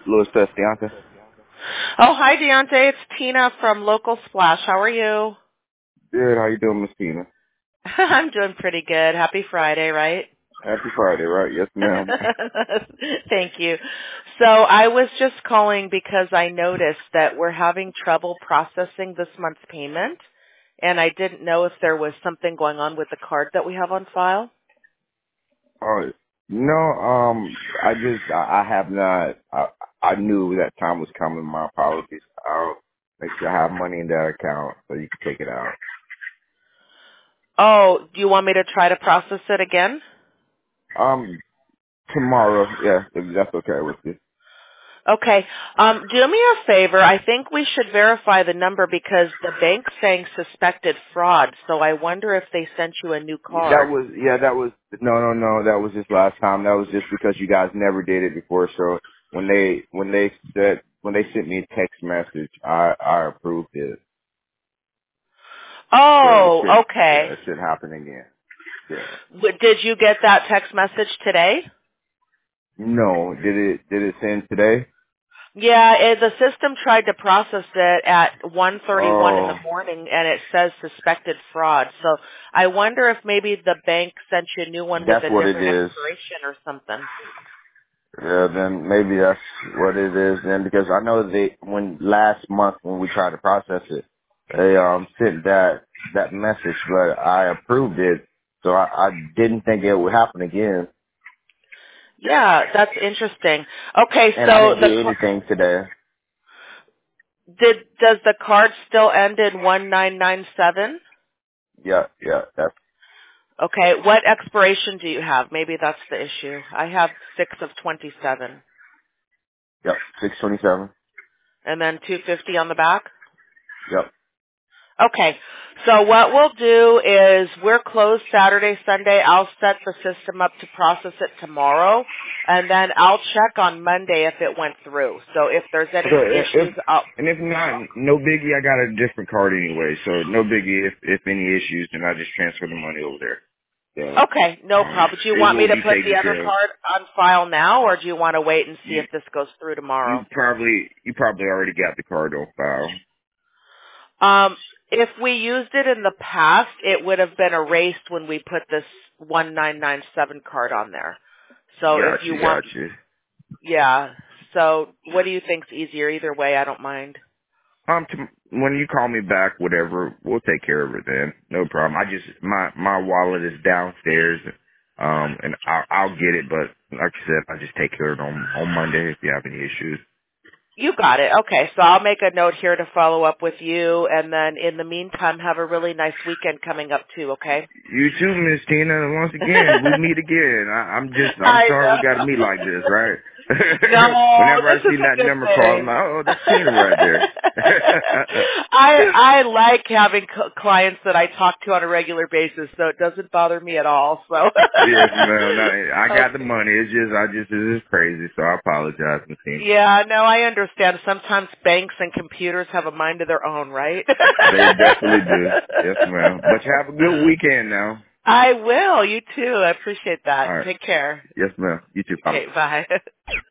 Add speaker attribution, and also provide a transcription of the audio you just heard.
Speaker 1: Louis Test, Deontay.
Speaker 2: Oh, hi, Deontay. It's Tina from Local Splash. How are you?
Speaker 1: Good. How you doing, Miss Tina?
Speaker 2: I'm doing pretty good. Happy Friday, right?
Speaker 1: Happy Friday, right? Yes, ma'am.
Speaker 2: Thank you. So I was just calling because I noticed that we're having trouble processing this month's payment, and I didn't know if there was something going on with the card that we have on file.
Speaker 1: Oh, no. I have not. I knew that time was coming. My apologies. I'll make sure I have money in that account so you can take it out.
Speaker 2: Oh, do you want me to try to process it again?
Speaker 1: Tomorrow. Yeah, if that's okay with you.
Speaker 2: Okay. Do me a favor. I think we should verify the number because the bank's saying suspected fraud. So I wonder if they sent you a new
Speaker 1: That
Speaker 2: card.
Speaker 1: was. Yeah, that was. No. That was just last time. That was just because you guys never did it before. So when they sent me a text message, I approved it. So
Speaker 2: Oh, okay.
Speaker 1: it should happen again. Yeah.
Speaker 2: Did you get that text message today?
Speaker 1: No, did it send today?
Speaker 2: Yeah, the system tried to process it at 1:31 in
Speaker 1: Oh,
Speaker 2: the morning, and it says suspected fraud. So I wonder if maybe the bank sent you a new one with
Speaker 1: that's
Speaker 2: a
Speaker 1: what it
Speaker 2: different
Speaker 1: is.
Speaker 2: expiration or something.
Speaker 1: Yeah, then maybe that's what it is then because I know when last month when we tried to process it, they sent that message, but I approved it, so I didn't think it would happen again.
Speaker 2: Yeah, that's interesting. Okay,
Speaker 1: And I
Speaker 2: so
Speaker 1: didn't do anything today.
Speaker 2: does the card still end in 1997?
Speaker 1: Yeah, that's
Speaker 2: Okay, what expiration do you have? Maybe that's the issue. I have 6 of 27.
Speaker 1: yep, 627.
Speaker 2: And then 250 on the back?
Speaker 1: Yep.
Speaker 2: Okay, so what we'll do is we're closed Saturday, Sunday. I'll set the system up to process it tomorrow, and then I'll check on Monday if it went through. So if there's
Speaker 1: So
Speaker 2: any issues,
Speaker 1: if not, no biggie. I got a different card anyway, so no biggie. If any issues, then I just transfer the money over there. So
Speaker 2: okay, no problem. Do you
Speaker 1: it
Speaker 2: want me
Speaker 1: will
Speaker 2: to
Speaker 1: be
Speaker 2: put
Speaker 1: taken
Speaker 2: the other
Speaker 1: care of.
Speaker 2: card on file now, or do you want to wait and see
Speaker 1: You
Speaker 2: if this goes through
Speaker 1: you
Speaker 2: tomorrow?
Speaker 1: probably already got the card on file.
Speaker 2: If we used it in the past, it would have been erased when we put this 1997 card on there. So if you want,
Speaker 1: Got you.
Speaker 2: yeah. So what do you think's easier? Either way, I don't mind.
Speaker 1: When you call me back, whatever, we'll take care of it then. No problem. I just my wallet is downstairs, and I'll get it. But like I said, I just take care of it on Monday if you have any issues.
Speaker 2: You got it. Okay, so I'll make a note here to follow up with you, and then in the meantime, have a really nice weekend coming up too. Okay.
Speaker 1: You too, Miss Tina. Once again, we meet again. I'm
Speaker 2: I
Speaker 1: sorry we got to
Speaker 2: know.
Speaker 1: meet like this, right?
Speaker 2: No,
Speaker 1: Whenever I
Speaker 2: this is
Speaker 1: see
Speaker 2: a
Speaker 1: that
Speaker 2: good
Speaker 1: number call, I'm
Speaker 2: thing.
Speaker 1: like, oh, that's Tina right there.
Speaker 2: I like having clients that I talk to on a regular basis, so it doesn't bother me at all. So
Speaker 1: Yes, ma'am. No, I got the
Speaker 2: okay.
Speaker 1: money. It's just crazy. So I apologize, Miss Tina.
Speaker 2: Yeah, no, I understand. Sometimes banks and computers have a mind of their own, right?
Speaker 1: They definitely do. Yes, ma'am. But you have a good weekend now.
Speaker 2: I will. You too. I appreciate
Speaker 1: All
Speaker 2: that.
Speaker 1: right.
Speaker 2: Take care.
Speaker 1: Yes, ma'am. You too. Bye.
Speaker 2: Okay, bye.